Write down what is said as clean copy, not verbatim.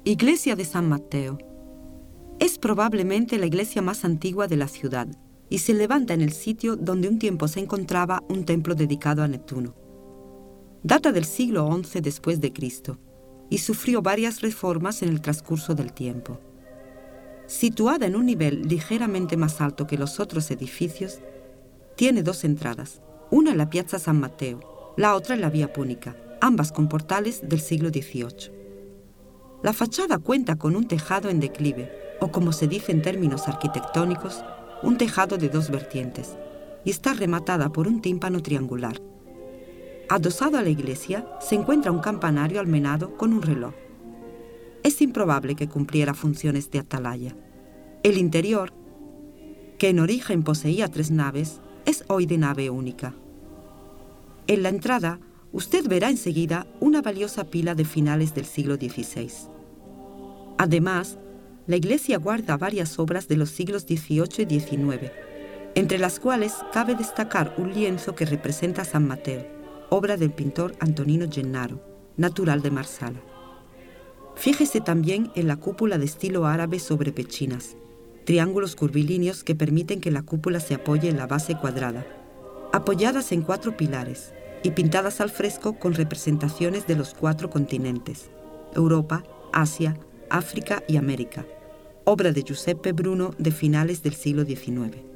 Iglesia de San Mateo. Es probablemente la iglesia más antigua de la ciudad y se levanta en el sitio donde un tiempo se encontraba un templo dedicado a Neptuno. Data del siglo XI después de Cristo y sufrió varias reformas en el transcurso del tiempo. Situada en un nivel ligeramente más alto que los otros edificios, tiene dos entradas, una en la Piazza San Matteo, la otra en la Vía Púnica, ambas con portales del siglo XVIII. La fachada cuenta con un tejado en declive, o como se dice en términos arquitectónicos, un tejado de dos vertientes, y está rematada por un tímpano triangular. Adosado a la iglesia se encuentra un campanario almenado con un reloj. Es improbable que cumpliera funciones de atalaya. El interior, que en origen poseía 3 naves, es hoy de nave única. En la entrada, usted verá enseguida una valiosa pila de finales del siglo XVI. Además, la iglesia guarda varias obras de los siglos XVIII y XIX, entre las cuales cabe destacar un lienzo que representa a San Mateo, obra del pintor Antonino Gennaro, natural de Marsala. Fíjese también en la cúpula de estilo árabe sobre pechinas, triángulos curvilíneos que permiten que la cúpula se apoye en la base cuadrada, apoyadas en 4 pilares y pintadas al fresco con representaciones de los 4 continentes, Europa, Asia, África y América, obra de Giuseppe Bruno de finales del siglo XIX.